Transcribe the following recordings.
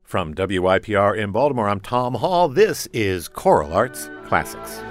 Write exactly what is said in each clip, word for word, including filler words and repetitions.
From W Y P R in Baltimore, I'm Tom Hall. This is Choral Arts Classics.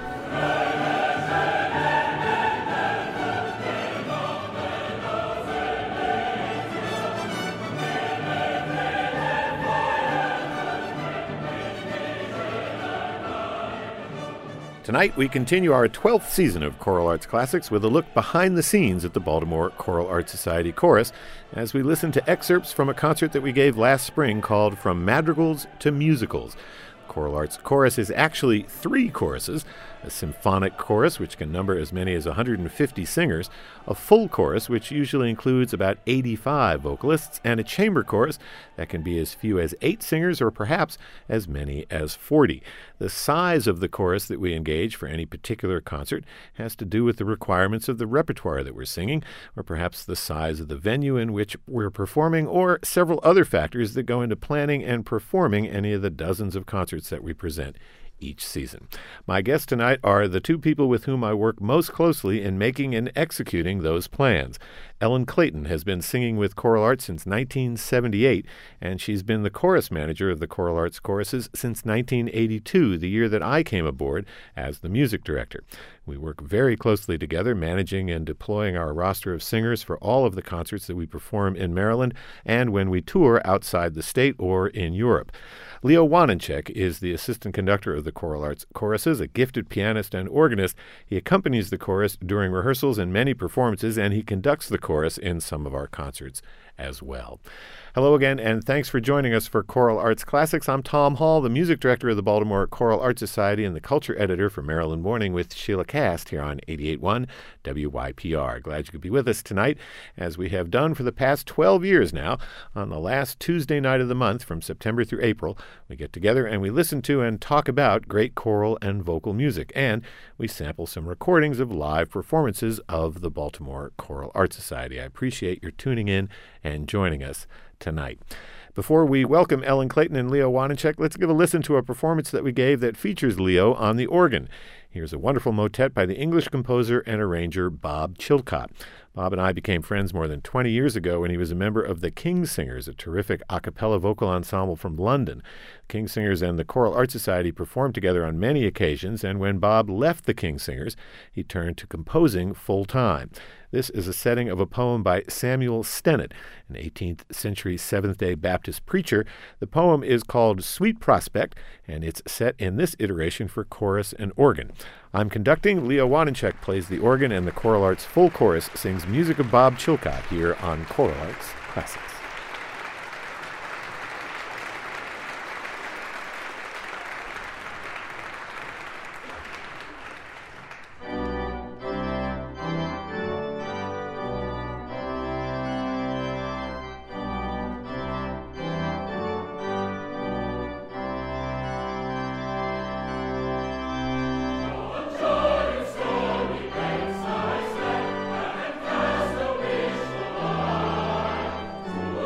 Tonight, we continue our twelfth season of Choral Arts Classics with a look behind the scenes at the Baltimore Choral Arts Society Chorus as we listen to excerpts from a concert that we gave last spring called From Madrigals to Musicals. Choral Arts Chorus is actually three choruses: a symphonic chorus, which can number as many as one hundred fifty singers, a full chorus, which usually includes about eighty-five vocalists, and a chamber chorus that can be as few as eight singers or perhaps as many as forty. The size of the chorus that we engage for any particular concert has to do with the requirements of the repertoire that we're singing, or perhaps the size of the venue in which we're performing, or several other factors that go into planning and performing any of the dozens of concerts that we present each season. My guests tonight are the two people with whom I work most closely in making and executing those plans. Ellen Clayton has been singing with Choral Arts since nineteen seventy-eight, and she's been the chorus manager of the Choral Arts choruses since nineteen eighty-two, the year that I came aboard as the music director. We work very closely together, managing and deploying our roster of singers for all of the concerts that we perform in Maryland and when we tour outside the state or in Europe. Leo Wanenchek is the assistant conductor of the Choral Arts choruses, a gifted pianist and organist. He accompanies the chorus during rehearsals and many performances, and he conducts the chorus in some of our concerts as well. Hello again, and thanks for joining us for Choral Arts Classics. I'm Tom Hall, the music director of the Baltimore Choral Arts Society and the culture editor for Maryland Morning with Sheila Cast here on eighty-eight point one W Y P R. Glad you could be with us tonight, as we have done for the past twelve years now. On the last Tuesday night of the month, from September through April, we get together and we listen to and talk about great choral and vocal music, and we sample some recordings of live performances of the Baltimore Choral Arts Society. I appreciate your tuning in and joining us tonight. Before we welcome Ellen Clayton and Leo Wanenchek, let's give a listen to a performance that we gave that features Leo on the organ. Here's a wonderful motet by the English composer and arranger Bob Chilcott. Bob and I became friends more than twenty years ago when he was a member of the King's Singers, a terrific a cappella vocal ensemble from London. King's Singers and the Choral Arts Society performed together on many occasions, and when Bob left the King's Singers, he turned to composing full-time. This is a setting of a poem by Samuel Stennett, an eighteenth century Seventh-day Baptist preacher. The poem is called Sweet Prospect, and it's set in this iteration for chorus and organ. I'm conducting. Leo Wanenchek plays the organ, and the Choral Arts full chorus sings music of Bob Chilcott here on Choral Arts Classics. To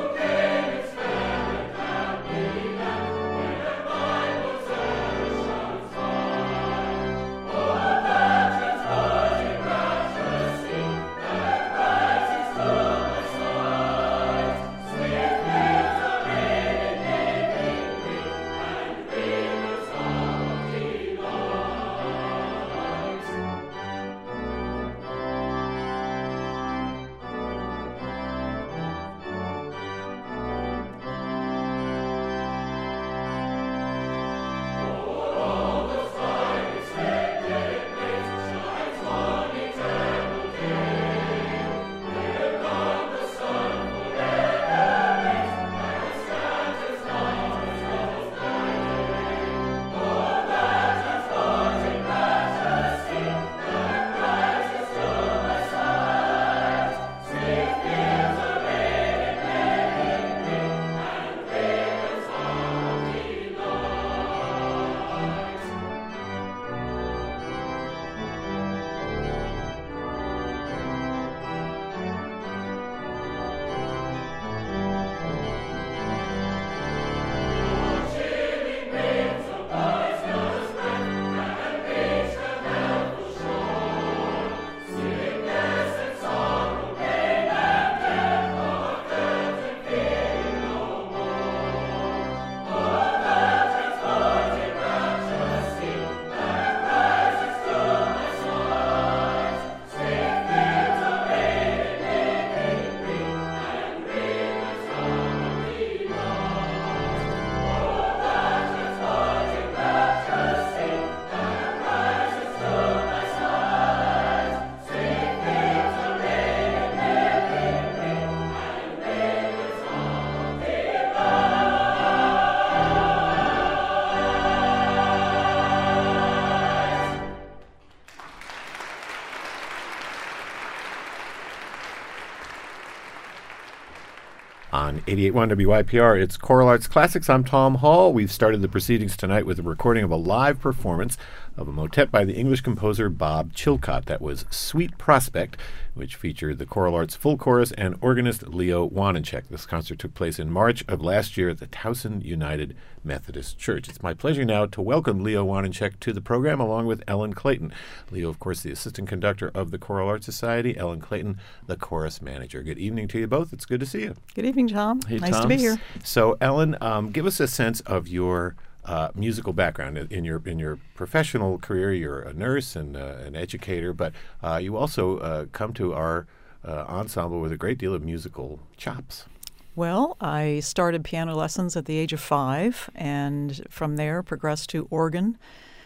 eighty-eight point one W Y P R, it's Choral Arts Classics. I'm Tom Hall. We've started the proceedings tonight with a recording of a live performance of a motet by the English composer Bob Chilcott. That was Sweet Prospect, which featured the Choral Arts full chorus and organist Leo Wanencheck. This concert took place in March of last year at the Towson United Methodist Church. It's my pleasure now to welcome Leo Wanencheck to the program along with Ellen Clayton. Leo, of course, the assistant conductor of the Choral Arts Society. Ellen Clayton, the chorus manager. Good evening to you both. It's good to see you. Good evening, Tom. Hey, nice Tom. to be here. So, Ellen, um, give us a sense of your uh, musical background. In your in your professional career, you're a nurse and uh, an educator, but uh, you also uh, come to our uh, ensemble with a great deal of musical chops. Well, I started piano lessons at the age of five, and from there progressed to organ,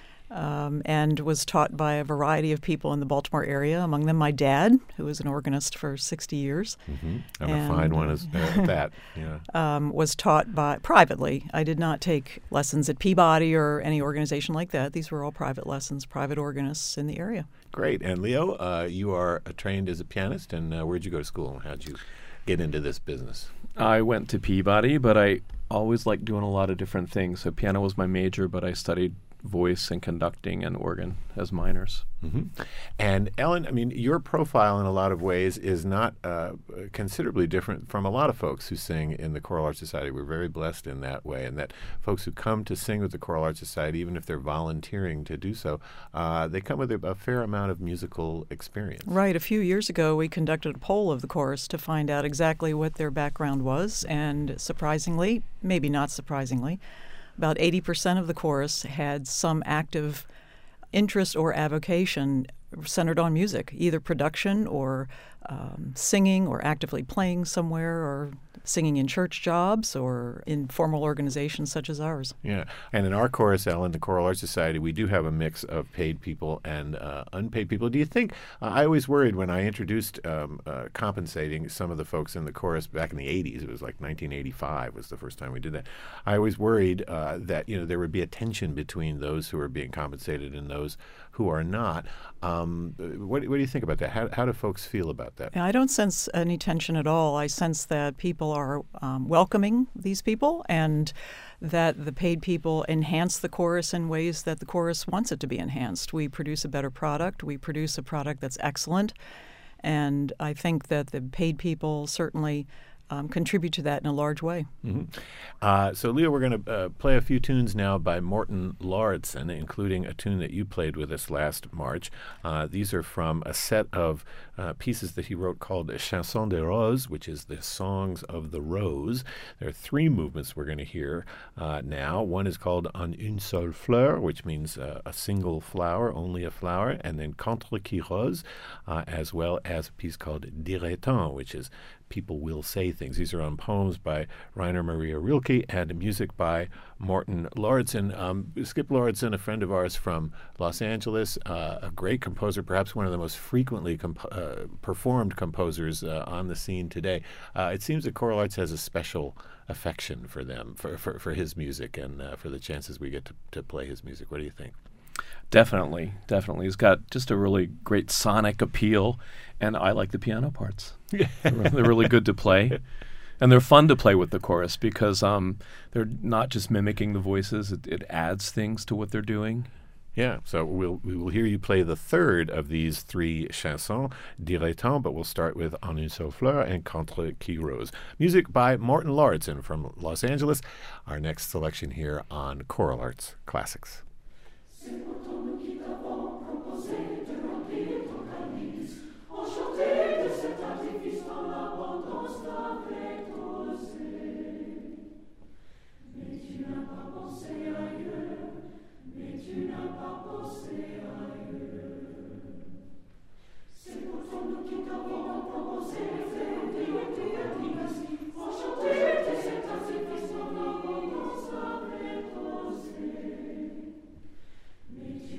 um, and was taught by a variety of people in the Baltimore area, among them my dad, who was an organist for sixty years. Mm-hmm. And, And, a fine one as uh, that. Yeah. Um, was taught by privately. I did not take lessons at Peabody or any organization like that. These were all private lessons, private organists in the area. Great. And Leo, uh, you are uh, trained as a pianist, and uh, where'd you go to school, and how'd you get into this business? I went to Peabody, but I always liked doing a lot of different things. So piano was my major, but I studied voice and conducting and organ as minors. Mm-hmm. And Ellen, I mean, your profile in a lot of ways is not uh, considerably different from a lot of folks who sing in the Choral Arts Society. We're very blessed in that way, and that folks who come to sing with the Choral Arts Society, even if they're volunteering to do so, uh, they come with a, a fair amount of musical experience. Right. A few years ago, we conducted a poll of the chorus to find out exactly what their background was, and surprisingly, maybe not surprisingly, about eighty percent of the chorus had some active interest or avocation centered on music, either production or um, singing or actively playing somewhere or singing in church jobs or in formal organizations such as ours. Yeah. And in our chorus, Ellen, the Choral Arts Society, we do have a mix of paid people and uh, unpaid people. Do you think, uh, I always worried when I introduced um, uh, compensating some of the folks in the chorus back in the eighties, it was like nineteen eighty-five was the first time we did that. I always worried uh, that, you know, there would be a tension between those who are being compensated and those who are not. Um, what, what do you think about that? How, how do folks feel about that? I don't sense any tension at all. I sense that people are um, welcoming these people and that the paid people enhance the chorus in ways that the chorus wants it to be enhanced. We produce a better product. We produce a product that's excellent. And I think that the paid people certainly Um, contribute to that in a large way. Mm-hmm. Uh, so, Leo, we're going to uh, play a few tunes now by Morten Lauridsen, including a tune that you played with us last March. Uh, these are from a set of uh, pieces that he wrote called Chansons des Roses, which is the Songs of the Rose. There are three movements we're going to hear uh, now. One is called En une seule fleur, which means uh, a single flower, only a flower, and then Contre qui rose, uh, as well as a piece called Dirait-on, which is People Will Say Things. These are on poems by Rainer Maria Rilke and music by Morten Lauridsen. Um, Skip Lauridsen, a friend of ours from Los Angeles, uh, a great composer, perhaps one of the most frequently comp- uh, performed composers uh, on the scene today. Uh, it seems that Choral Arts has a special affection for them, for, for, for his music, and uh, for the chances we get to, to play his music. What do you think? Definitely, definitely. He's got just a really great sonic appeal, and I like the piano parts. they're, they're really good to play, and they're fun to play with the chorus because um, they're not just mimicking the voices. It, it adds things to what they're doing. Yeah, so we'll, we will hear you play the third of these three chansons, Dirait-on, but we'll start with En une seule fleur and Contre qui rose. Music by Morten Lauridsen from Los Angeles. Our next selection here on Choral Arts Classics. Mais tu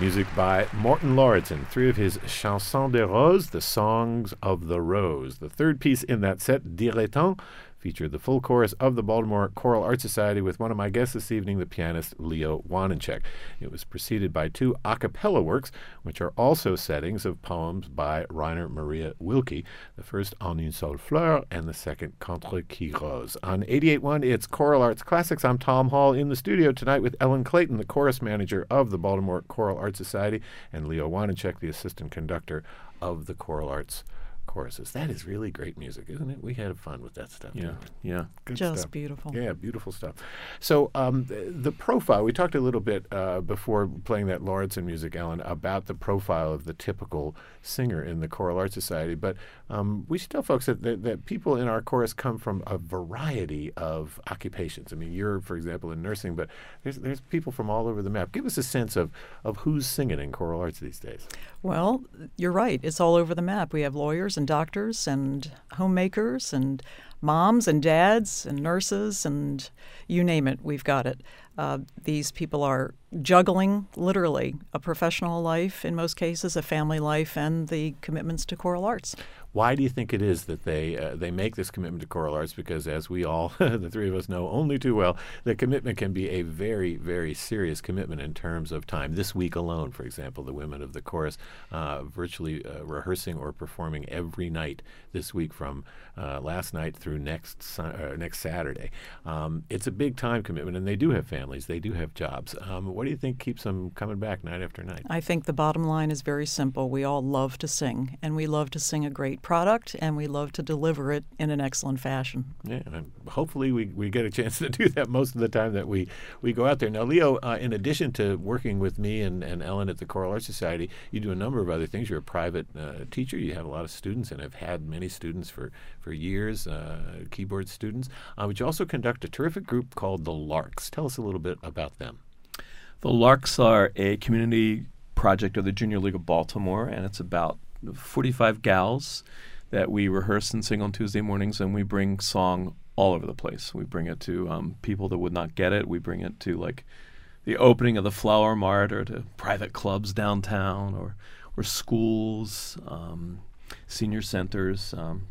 Music by Morten Lauridsen, three of his Chansons de Rose, the Songs of the Rose. The third piece in that set, Dilettante, featured the full chorus of the Baltimore Choral Art Society with one of my guests this evening, the pianist Leo Wanencheck. It was preceded by two a cappella works, which are also settings of poems by Rainer Maria Wilke, the first En une seule fleur and the second Contre qui rose. On eighty-eight point one, it's Choral Arts Classics. I'm Tom Hall in the studio tonight with Ellen Clayton, the chorus manager of the Baltimore Choral Art Society, and Leo Wanencheck, the assistant conductor of the Choral Arts choruses. That is really great music, isn't it? We had fun with that stuff. Yeah, yeah. Good Just stuff. beautiful. Yeah, beautiful stuff. So um, the, the profile, we talked a little bit uh, before playing that Lauridsen music, Ellen, about the profile of the typical singer in the Choral Art Society, but um, we should tell folks that, that, that people in our chorus come from a variety of occupations. I mean, you're, for example, in nursing, but there's there's people from all over the map. Give us a sense of, of who's singing in choral arts these days. Well, you're right. It's all over the map. We have lawyers and doctors and homemakers and moms and dads and nurses and you name it, we've got it. Uh, these people are juggling, literally, a professional life, in most cases, a family life, and the commitments to choral arts. Why do you think it is that they uh, they make this commitment to choral arts? Because as we all, the three of us know only too well, the commitment can be a very, very serious commitment in terms of time. This week alone, for example, the women of the chorus uh, virtually uh, rehearsing or performing every night this week from uh, last night through next uh, next Saturday. Um, it's a big time commitment, and they do have families. They do have jobs. Um, what do you think keeps them coming back night after night? I think the bottom line is very simple. We all love to sing, and we love to sing a great product, and we love to deliver it in an excellent fashion. Yeah, and hopefully we, we get a chance to do that most of the time that we, we go out there. Now, Leo, uh, in addition to working with me and, and Ellen at the Choral Arts Society, you do a number of other things. You're a private uh, teacher. You have a lot of students and have had many students for, for years, uh, keyboard students. Uh, but you also conduct a terrific group called the Larks. Tell us a little bit about them. The Larks are a community project of the Junior League of Baltimore, and it's about forty-five gals that we rehearse and sing on Tuesday mornings, and we bring song all over the place. We bring it to um, people that would not get it. We bring it to, like, the opening of the Flower Mart, or to private clubs downtown, or or schools, um, senior centers, um,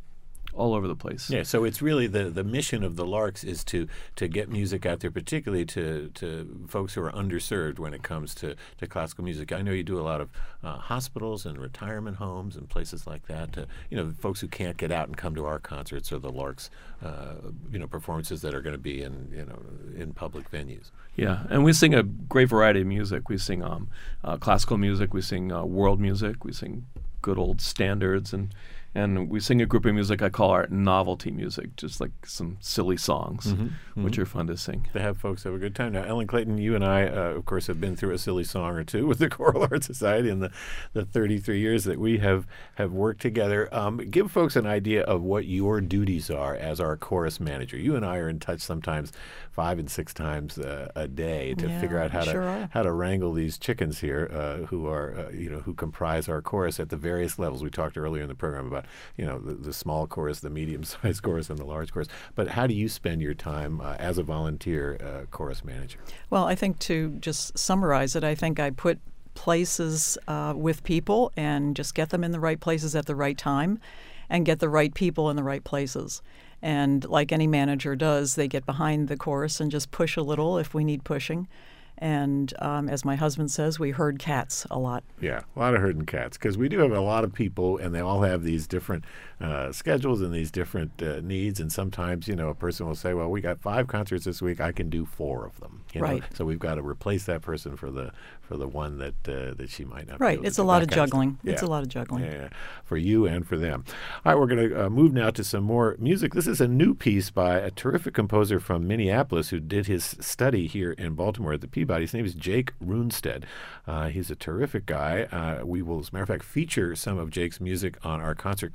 all over the place. Yeah, so it's really the, the mission of the Larks is to to get music out there, particularly to, to folks who are underserved when it comes to, to classical music. I know you do a lot of uh, hospitals and retirement homes and places like that. To, you know, folks who can't get out and come to our concerts or the Larks, uh, you know, performances that are going to be in you know in public venues. Yeah, and we sing a great variety of music. We sing um, uh, classical music. We sing uh, world music. We sing good old standards, and And we sing a group of music I call our novelty music, just like some silly songs, mm-hmm, which mm-hmm. are fun to sing. To have folks have a good time. Now, Ellen Clayton, you and I, uh, of course, have been through a silly song or two with the Choral Arts Society in the, the thirty-three years that we have, have worked together. Um, give folks an idea of what your duties are as our chorus manager. You and I are in touch sometimes five and six times uh, a day to yeah, figure out how sure to are. how to wrangle these chickens here uh, who are uh, you know who comprise our chorus at the various levels. We talked earlier in the program about you know the, the small chorus, the medium-sized chorus, and the large chorus. But how do you spend your time uh, as a volunteer uh, chorus manager? Well, I think to just summarize it, I think I put places uh, with people and just get them in the right places at the right time and get the right people in the right places. And like any manager does, they get behind the chorus and just push a little if we need pushing. And um, as my husband says, we herd cats a lot. Yeah, a lot of herding cats, because we do have a lot of people, and they all have these different uh, schedules and these different uh, needs. And sometimes, you know, a person will say, well, we got five concerts this week. I can do four of them. You know? Right. So we've got to replace that person for the for the one that uh, that she might not be Right. able to It's do, a lot that of kind juggling. stuff. Yeah. It's a lot of juggling. Yeah, for you and for them. All right, we're going to uh, move now to some more music. This is a new piece by a terrific composer from Minneapolis who did his study here in Baltimore at the Peabody. His name is Jake Runestad. Uh, he's a terrific guy. Uh, we will, as a matter of fact, feature some of Jake's music on our concert coming up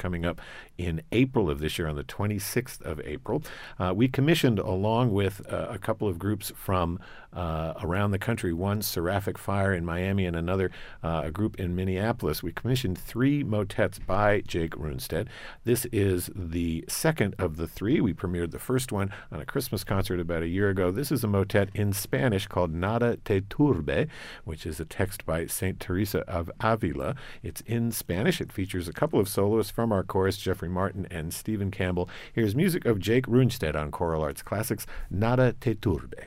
in April of this year, on the twenty-sixth of April. Uh, we commissioned, along with uh, a couple of groups from uh, around the country, one, Seraphic Fire in Miami, and another, uh, a group in Minneapolis. We commissioned three motets by Jake Runestad. This is the second of the three. We premiered the first one on a Christmas concert about a year ago. This is a motet in Spanish called Nada te turbe, which is a text by Saint Teresa of Avila. It's in Spanish. It features a couple of soloists from our chorus, Jeffrey Martin and Stephen Campbell. Here's music of Jake Runestad on Choral Arts Classics, Nada te turbe.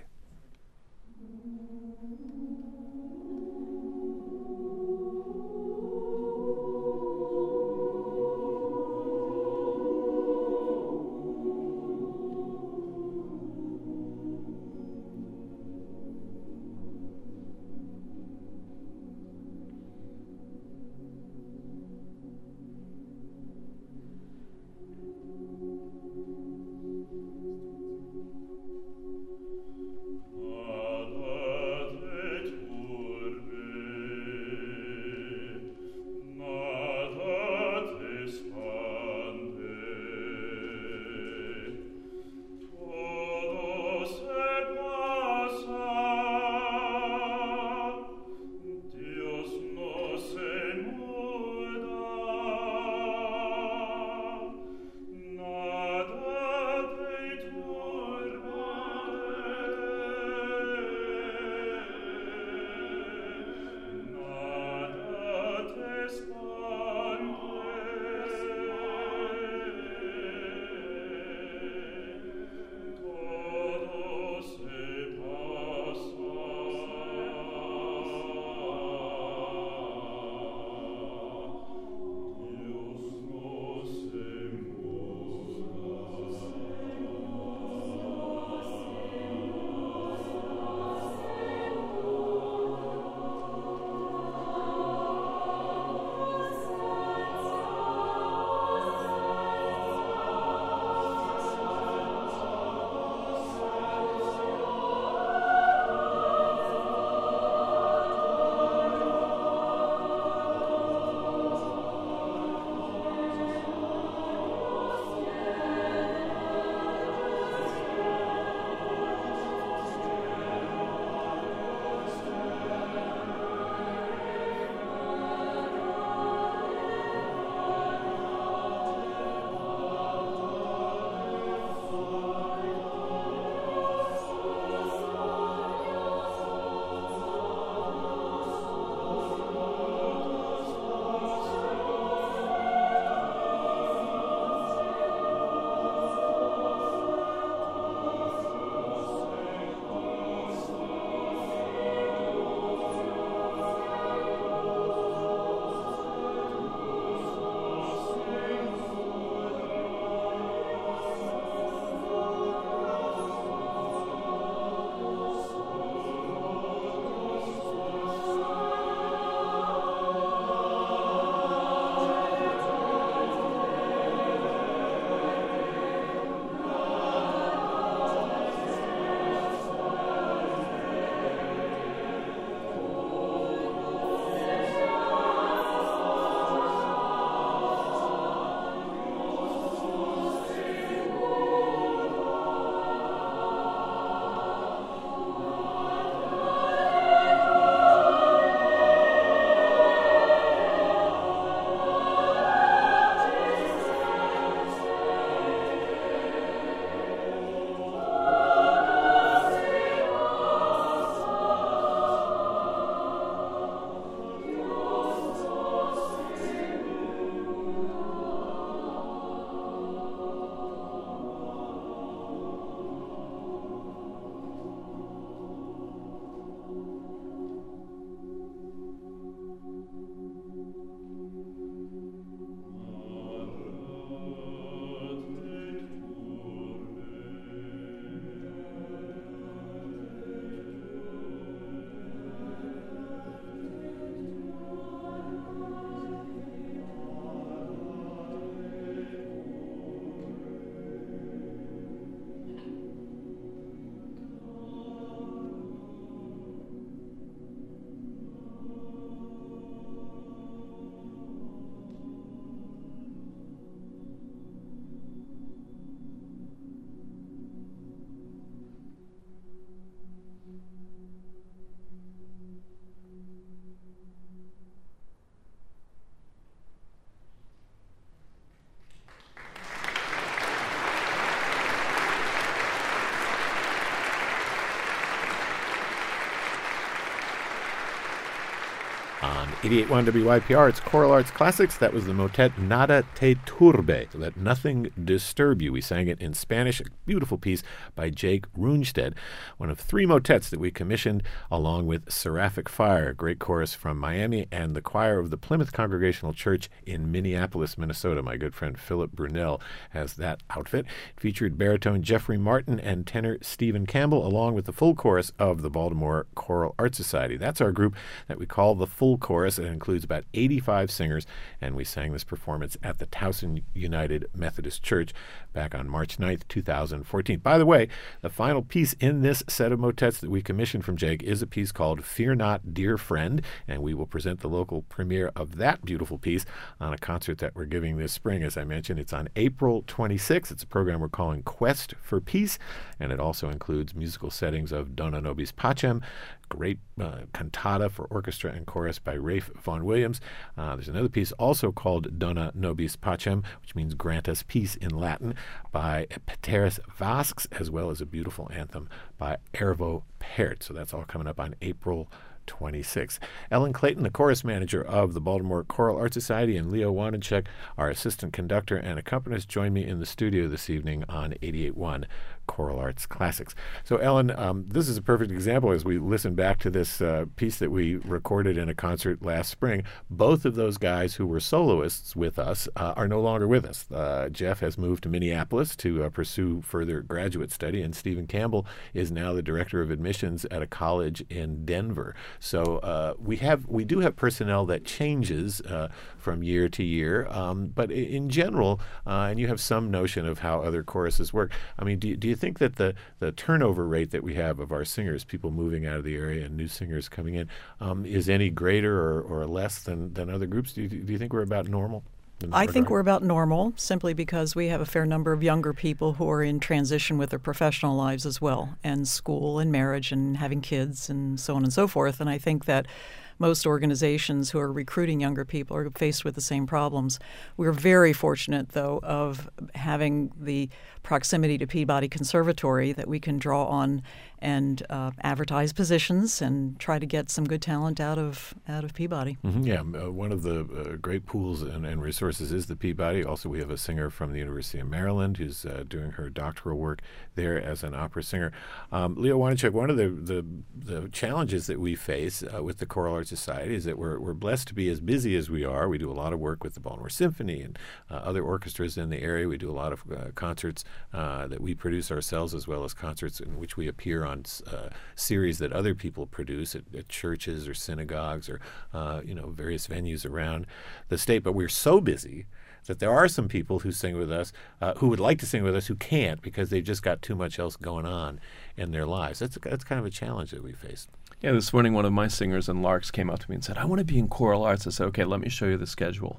eighty-eight point one W Y P R, it's Choral Arts Classics. That was the motet Nada Te Turbe, Let Nothing Disturb You. We sang it in Spanish, a beautiful piece by Jake Runstead, one of three motets that we commissioned along with Seraphic Fire, a great chorus from Miami, and the choir of the Plymouth Congregational Church in Minneapolis, Minnesota. My good friend Philip Brunel has that outfit. It featured baritone Jeffrey Martin and tenor Stephen Campbell, along with the full chorus of the Baltimore Choral Art Society. That's our group that we call the Full Chorus. It includes about eighty-five singers, and we sang this performance at the Towson United Methodist Church back on March ninth, two thousand fourteen. By the way, the final piece in this set of motets that we commissioned from Jake is a piece called Fear Not, Dear Friend, and we will present the local premiere of that beautiful piece on a concert that we're giving this spring. As I mentioned, it's on April twenty-sixth. It's a program we're calling Quest for Peace, and it also includes musical settings of Dona Nobis Pacem, great uh, cantata for orchestra and chorus by Rafe Vaughan Williams. Uh, there's another piece also called Dona Nobis Pacem, which means grant us peace in Latin, by Pteris Vasques, as well as a beautiful anthem by Ervo Pärt. So that's all coming up on April twenty-sixth. Ellen Clayton, the chorus manager of the Baltimore Choral Art Society, and Leo Wanacek, our assistant conductor and accompanist, join me in the studio this evening on eighty-eight point one Choral Arts Classics. So, Ellen, um, this is a perfect example as we listen back to this uh, piece that we recorded in a concert last spring. Both of those guys who were soloists with us uh, are no longer with us. Uh, Jeff has moved to Minneapolis to uh, pursue further graduate study, and Stephen Campbell is now the director of admissions at a college in Denver. So uh, we have we do have personnel that changes uh, from year to year, um, but in general, uh, and you have some notion of how other choruses work. I mean, do, do you think that the, the turnover rate that we have of our singers, people moving out of the area and new singers coming in, um, is any greater or, or less than, than other groups? Do you, do you think we're about normal? I think we're about normal, simply because we have a fair number of younger people who are in transition with their professional lives as well, and school and marriage and having kids and so on and so forth. And I think that most organizations who are recruiting younger people are faced with the same problems. We're very fortunate, though, of having the proximity to Peabody Conservatory that we can draw on and uh, advertise positions and try to get some good talent out of out of Peabody. Mm-hmm, yeah, uh, one of the uh, great pools and, and resources is the Peabody. Also, we have a singer from the University of Maryland who's uh, doing her doctoral work there as an opera singer. Um, Leo Wanacek, one of the, the, the challenges that we face uh, with the Choral Art Society is that we're, we're blessed to be as busy as we are. We do a lot of work with the Baltimore Symphony and uh, other orchestras in the area. We do a lot of uh, concerts uh, that we produce ourselves, as well as concerts in which we appear on uh, series that other people produce at, at churches or synagogues or uh, you know various venues around the state. But we're so busy that there are some people who sing with us, uh, who would like to sing with us, who can't because they've just got too much else going on in their lives. That's that's kind of a challenge that we face. Yeah, this morning one of my singers in Larks came up to me and said, "I want to be in choral arts." I said, "Okay, let me show you the schedule."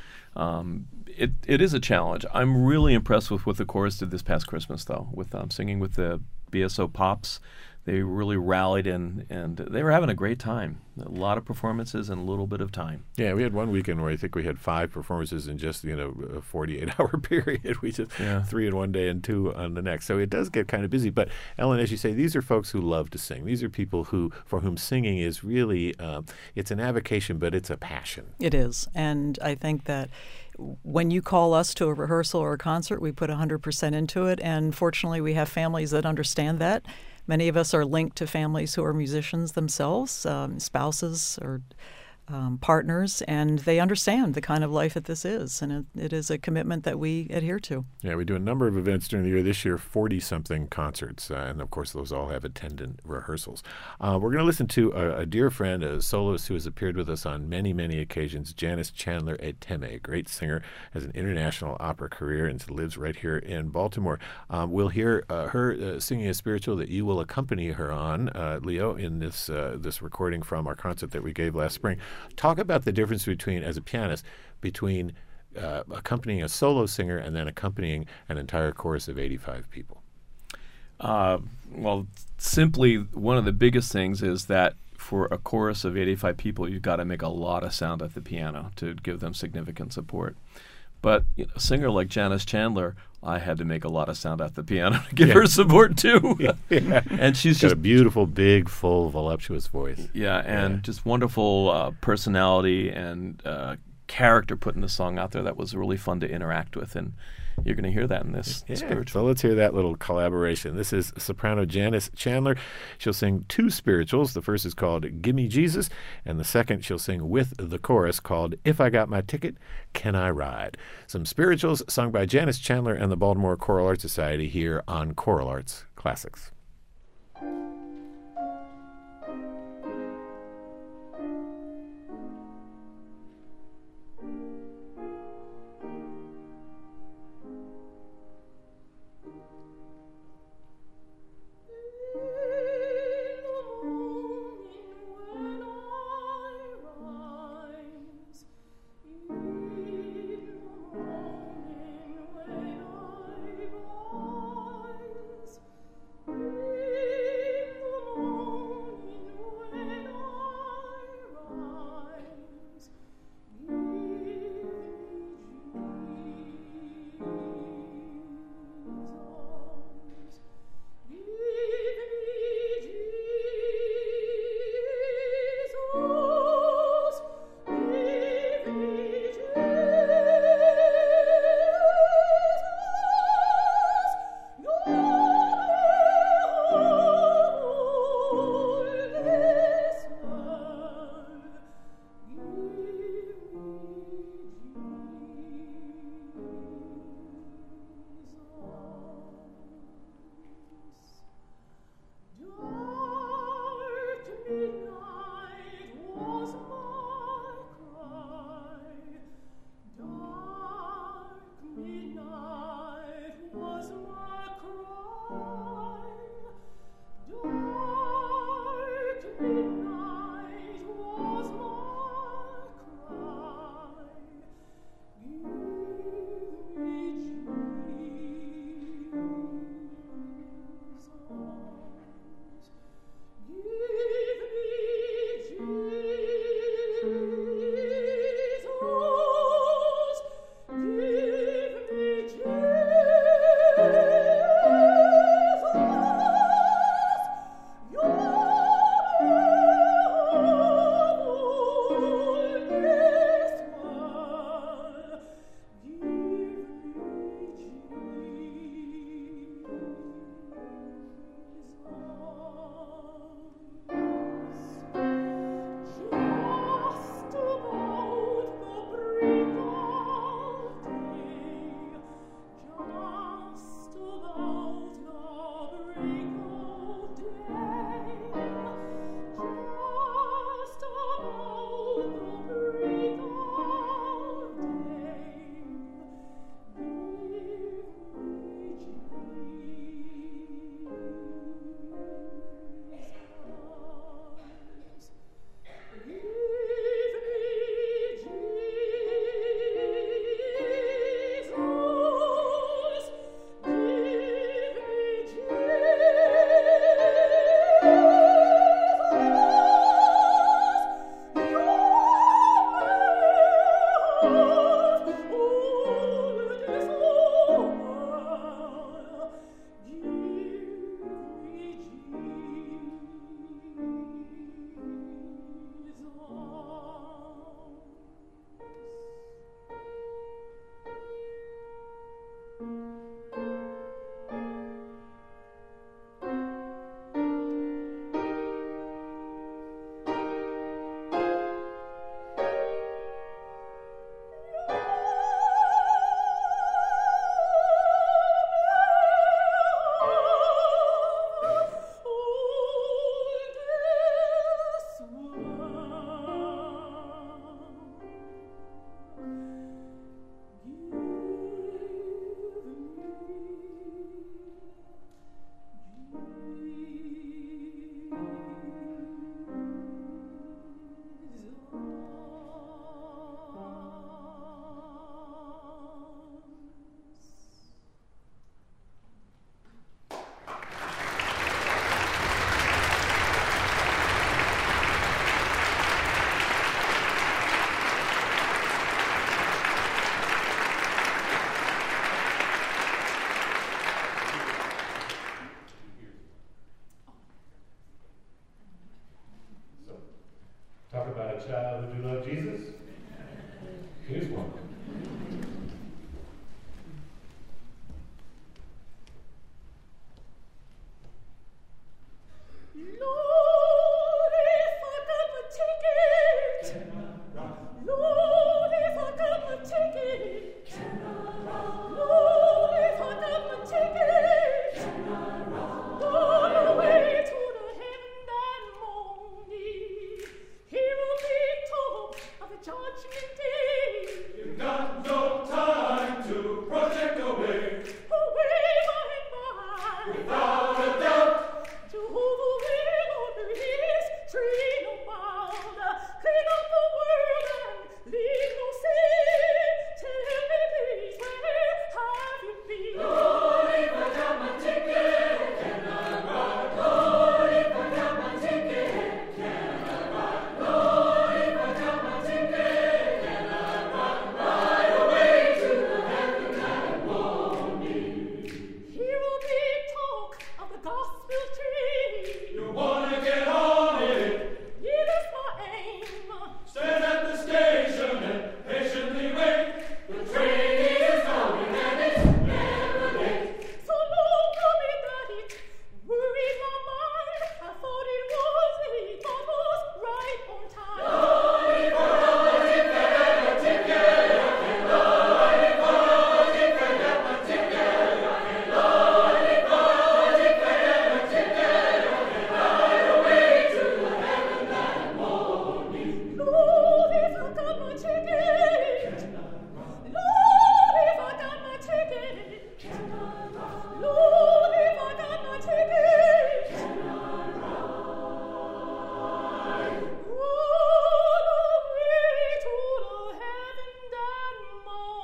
Um, it it is a challenge. I'm really impressed with what the chorus did this past Christmas, though, with um, singing with the B S O Pops. They really rallied in, and they were having a great time. A lot of performances in a little bit of time. Yeah, we had one weekend where I think we had five performances in just, you know, a forty-eight hour period. We just yeah. three in one day and two on the next. So it does get kind of busy. But Ellen, as you say, these are folks who love to sing. These are people who, for whom singing is really, uh, it's an avocation, but it's a passion. It is. And I think that when you call us to a rehearsal or a concert, we put one hundred percent into it. And fortunately, we have families that understand that. Many of us are linked to families who are musicians themselves, um, spouses or um, partners, and they understand the kind of life that this is, and it, it is a commitment that we adhere to. Yeah, we do a number of events during the year. This year, forty-something concerts, uh, and of course, those all have attendant rehearsals. Uh, we're going to listen to a, a dear friend, a soloist who has appeared with us on many, many occasions, Janice Chandler Eteme, a great singer, has an international opera career, and lives right here in Baltimore. Um, we'll hear uh, her uh, singing a spiritual that you will accompany her on, uh, Leo, in this uh, this recording from our concert that we gave last spring. Talk about the difference between, as a pianist, between uh, accompanying a solo singer and then accompanying an entire chorus of eighty-five people. Uh, well, simply one of the biggest things is that for a chorus of eighty-five people, you've got to make a lot of sound at the piano to give them significant support. But you know, a singer like Janice Chandler, I had to make a lot of sound at the piano to give Yeah. her support too. Yeah. And she's Got just a beautiful, big, full, voluptuous voice. yeah, and Yeah. just wonderful uh, personality and uh, character putting the song out there that was really fun to interact with, and you're going to hear that in this Yeah, spiritual. so let's hear that little collaboration. This is soprano Janice Chandler. She'll sing two spirituals. The first is called Gimme Jesus, and the second she'll sing with the chorus called If I Got My Ticket, Can I Ride? Some spirituals sung by Janice Chandler and the Baltimore Choral Arts Society here on Choral Arts Classics. When I rise, we love Jesus? Here's one. Lord, if I got my ticket, Lord, if I got my ticket, Lord, if I got my ticket, all the way to the heaven that morning, he will be top of the judgment day. You've got no time to project away, Away by and by, without a doubt. Jehovah will order his train about, clean up the world and leave no sin. Tell me, please, where have you been? Lord, if I got my ticket, can I ride? Lord, if I got my ticket, can I ride? Lord, if I got my ticket, can I ride? Right away to the heaven that morning. Here will be talk of the gospel tree. You wanna get on it? Yeah, that's my aim. Stand at the station and patiently wait. The train is coming and it's never late. So long for me that it worried my mind. I thought it was late, but was right on time. Lord, if I got my ticket, I can Lord, if I got my ticket, got my ticket, I can Lord, if I got my ticket, got my ticket, I can ride away to the heaven that morning. Lord, if I got my ticket, Lord, if I got my ticket, Lord, if I got my ticket, all the way to the heaven that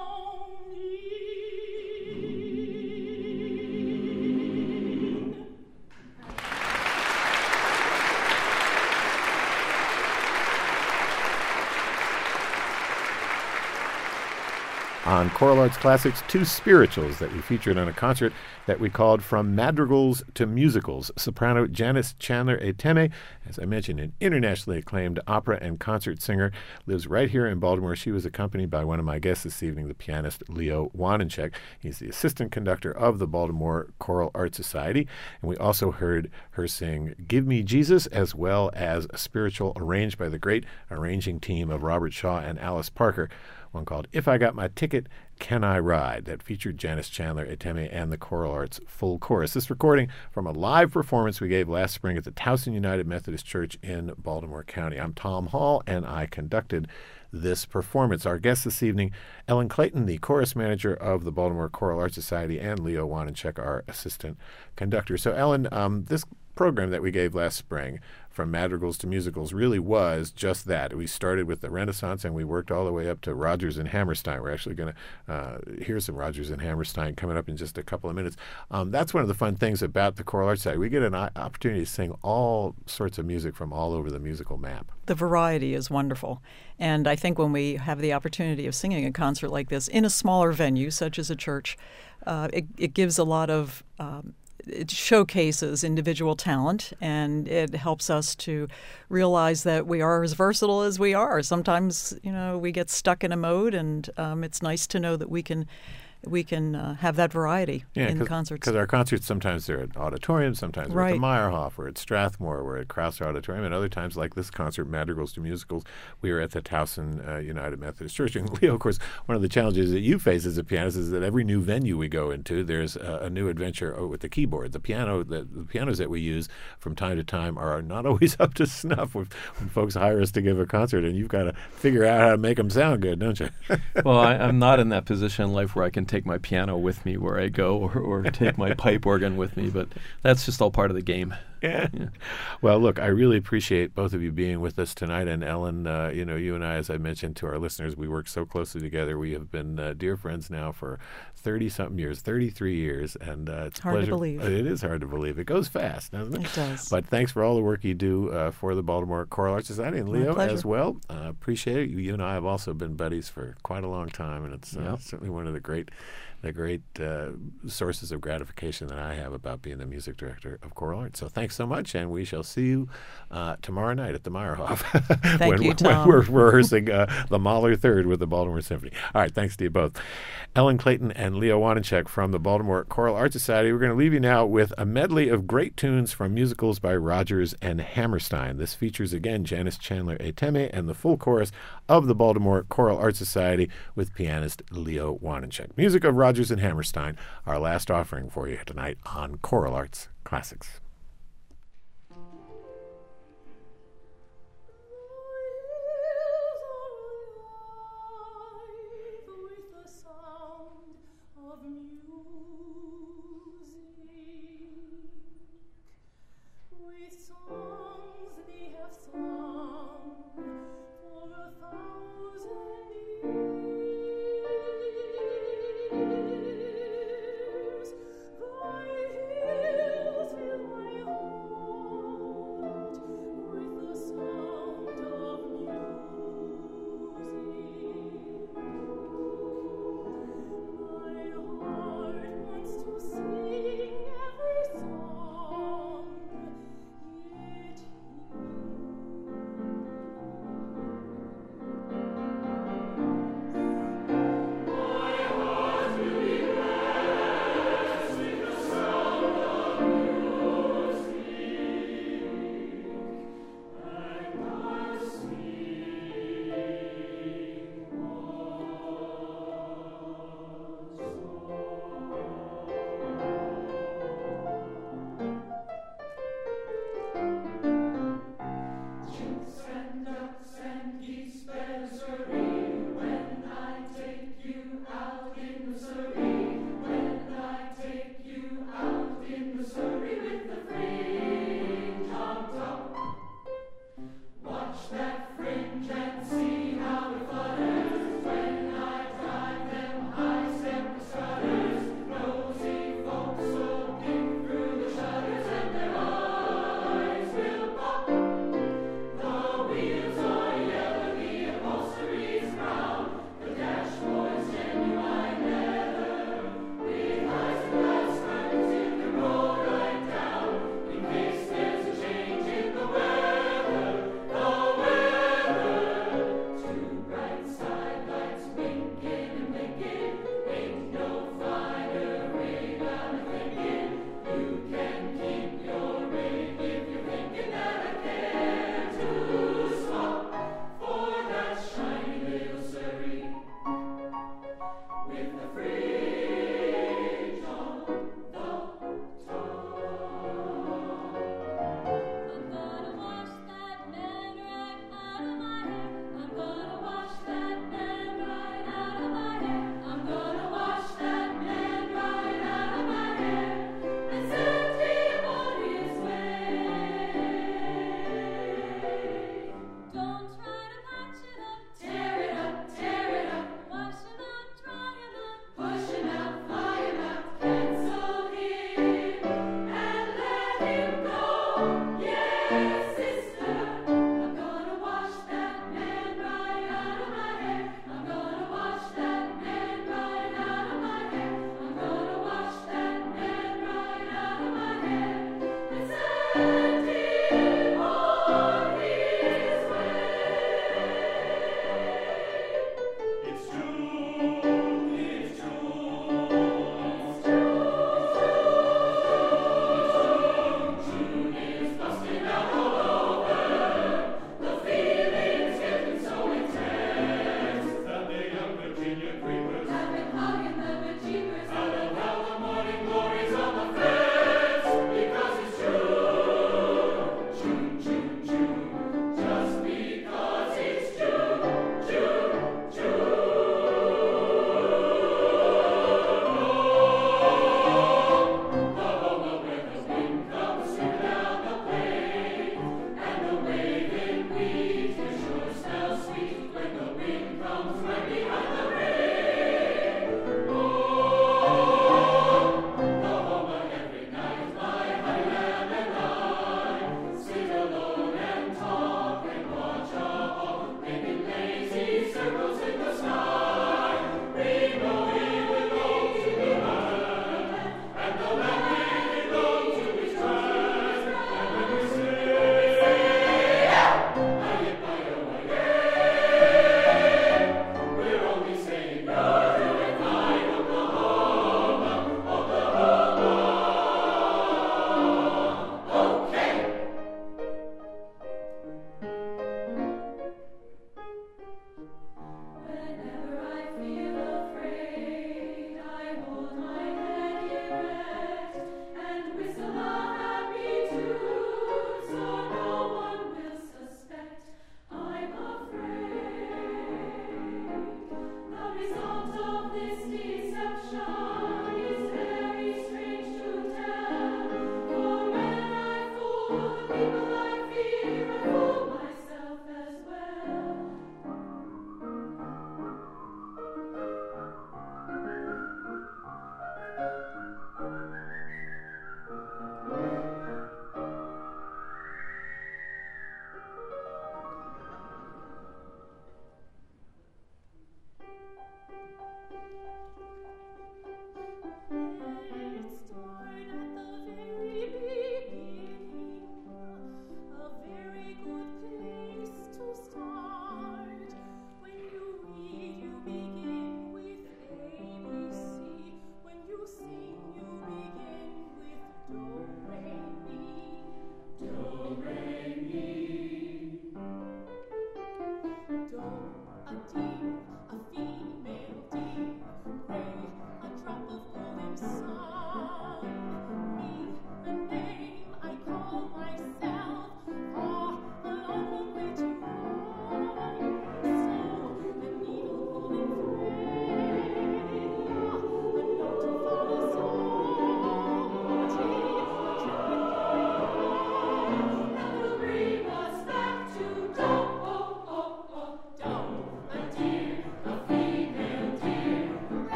morning. On Choral Arts Classics, two spirituals that we featured on a concert that we called From Madrigals to Musicals. Soprano Janice Chandler Eteme, as I mentioned, an internationally acclaimed opera and concert singer, lives right here in Baltimore. She was accompanied by one of my guests this evening, the pianist Leo Wanenchek. He's the assistant conductor of the Baltimore Choral Arts Society. And we also heard her sing Give Me Jesus, as well as a spiritual arranged by the great arranging team of Robert Shaw and Alice Parker, one called If I Got My Ticket, Can I Ride, that featured Janice Chandler Eteme and the Choral Arts Full Chorus. This recording from a live performance we gave last spring at the Towson United Methodist Church in Baltimore County. I'm Tom Hall, and I conducted this performance. Our guest this evening, Ellen Clayton, the chorus manager of the Baltimore Choral Arts Society, and Leo Wanenchek, our assistant conductor. So, Ellen, um, this program that we gave last spring, From Madrigals to Musicals, really was just that. We started with the Renaissance and we worked all the way up to Rodgers and Hammerstein. We're actually going to uh, hear some Rodgers and Hammerstein coming up in just a couple of minutes. Um, that's one of the fun things about the Choral Arts Society. We get an opportunity to sing all sorts of music from all over the musical map. The variety is wonderful. And I think when we have the opportunity of singing a concert like this in a smaller venue, such as a church, uh, it, it gives a lot of um, it showcases individual talent, and it helps us to realize that we are as versatile as we are. Sometimes, you know, we get stuck in a mode, and um, it's nice to know that we can we can uh, have that variety yeah, in concerts. Because our concerts, sometimes they're at auditoriums, sometimes we're right. at the Meyerhoff, we're at Strathmore, we're at Krauser Auditorium, and other times, like this concert, Madrigals to Musicals, we were at the Towson uh, United Methodist Church. And Leo, of course, one of the challenges that you face as a pianist is that every new venue we go into, there's a, a new adventure with the keyboard. The piano, the, the pianos that we use from time to time are not always up to snuff when, when folks hire us to give a concert, and you've got to figure out how to make them sound good, don't you? Well, I, I'm not in that position in life where I can take my piano with me where I go, or, or take my pipe organ with me, but that's just all part of the game. Yeah. yeah. Well, look, I really appreciate both of you being with us tonight. And Ellen, uh, you know, you and I, as I mentioned to our listeners, we work so closely together. We have been uh, dear friends now for thirty-something years, thirty-three years. And uh, it's a hard pleasure. to believe. It is hard to believe. It goes fast, doesn't it? It does. But thanks for all the work you do uh, for the Baltimore Choral Arts Society, and My Leo pleasure. as well. Uh, appreciate it. You, you and I have also been buddies for quite a long time, and it's uh, Yep. certainly one of the great the great uh, sources of gratification that I have about being the music director of choral arts. So thanks so much, and we shall see you uh, tomorrow night at the Meyerhof. Thank when, you, Tom. When we're rehearsing uh, the Mahler Third with the Baltimore Symphony. All right, thanks to you both. Ellen Clayton and Leo Wanencheck from the Baltimore Choral Arts Society. We're going to leave you now with a medley of great tunes from musicals by Rodgers and Hammerstein. This features, again, Janice Chandler Eteme and the full chorus of the Baltimore Choral Arts Society with pianist Leo Wanencheck. Music of Rodgers and Hammerstein, our last offering for you tonight on Choral Arts Classics. Thy hills will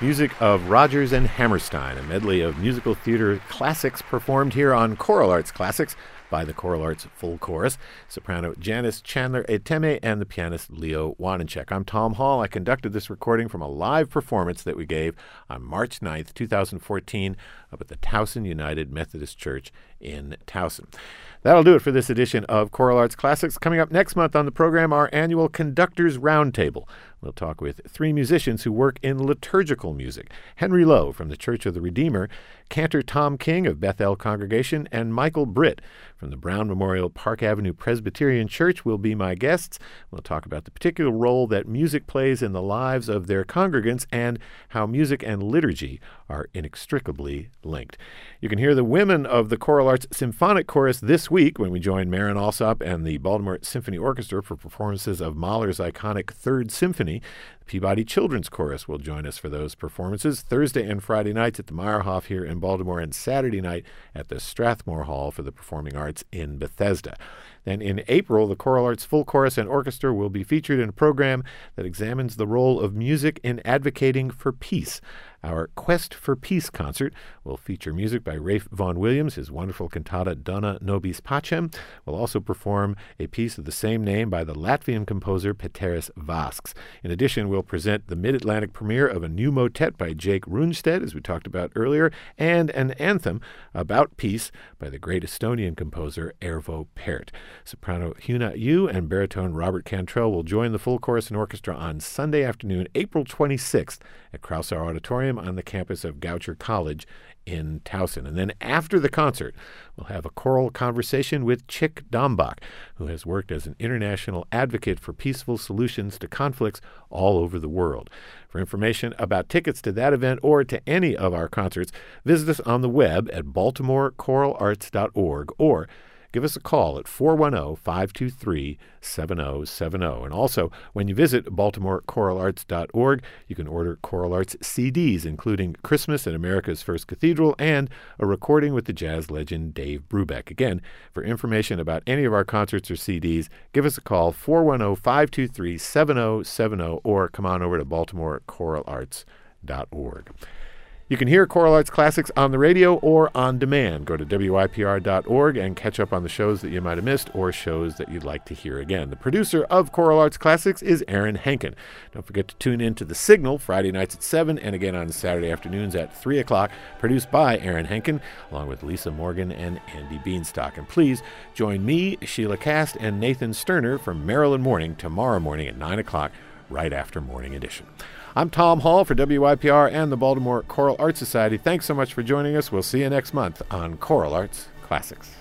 music of Rodgers and Hammerstein, a medley of musical theater classics performed here on Choral Arts Classics by the Choral Arts Full Chorus, soprano Janice Chandler-Eteme and the pianist Leo Wanencheck. I'm Tom Hall. I conducted this recording from a live performance that we gave on March ninth, twenty fourteen, up at the Towson United Methodist Church in Towson. That'll do it for this edition of Choral Arts Classics. Coming up next month on the program, our annual Conductors Roundtable. We'll talk with three musicians who work in liturgical music. Henry Lowe from the Church of the Redeemer, cantor Tom King of Bethel Congregation, and Michael Britt from the Brown Memorial Park Avenue Presbyterian Church will be my guests. We'll talk about the particular role that music plays in the lives of their congregants and how music and liturgy are inextricably linked. You can hear the women of the Choral Arts Symphonic Chorus this week when we join Maren Alsop and the Baltimore Symphony Orchestra for performances of Mahler's iconic Third Symphony. The Peabody Children's Chorus will join us for those performances Thursday and Friday nights at the Meyerhoff here in Baltimore and Saturday night at the Strathmore Hall for the Performing Arts in Bethesda. Then in April, the Choral Arts Full Chorus and Orchestra will be featured in a program that examines the role of music in advocating for peace. Our Quest for Peace concert will feature music by Rafe Vaughan Williams, his wonderful cantata Dona Nobis Pacem. We'll also perform a piece of the same name by the Latvian composer Peteris Vasks. In addition, we'll present the Mid-Atlantic premiere of a new motet by Jake Runstedt, as we talked about earlier, and an anthem about peace by the great Estonian composer Ervo Pärt. Soprano Huna Yu and baritone Robert Cantrell will join the full chorus and orchestra on Sunday afternoon, April twenty-sixth, at Krausauer Auditorium on the campus of Goucher College in Towson. And then after the concert, we'll have a choral conversation with Chick Dombach, who has worked as an international advocate for peaceful solutions to conflicts all over the world. For information about tickets to that event or to any of our concerts, visit us on the web at baltimore choral arts dot org or give us a call at four one zero, five two three, seven zero seven zero. And also, when you visit baltimore choral arts dot org, you can order Choral Arts C Ds, including Christmas at America's First Cathedral and a recording with the jazz legend Dave Brubeck. Again, for information about any of our concerts or C Ds, give us a call, four one zero, five two three, seven zero seven zero, or come on over to baltimore choral arts dot org. You can hear Choral Arts Classics on the radio or on demand. Go to W I P R dot org and catch up on the shows that you might have missed or shows that you'd like to hear again. The producer of Choral Arts Classics is Aaron Henkin. Don't forget to tune in to The Signal Friday nights at seven and again on Saturday afternoons at three o'clock, produced by Aaron Henkin, along with Lisa Morgan and Andy Beanstalk. And please join me, Sheila Cast, and Nathan Sterner from Maryland Morning tomorrow morning at nine o'clock, right after Morning Edition. I'm Tom Hall for W I P R and the Baltimore Choral Arts Society. Thanks so much for joining us. We'll see you next month on Choral Arts Classics.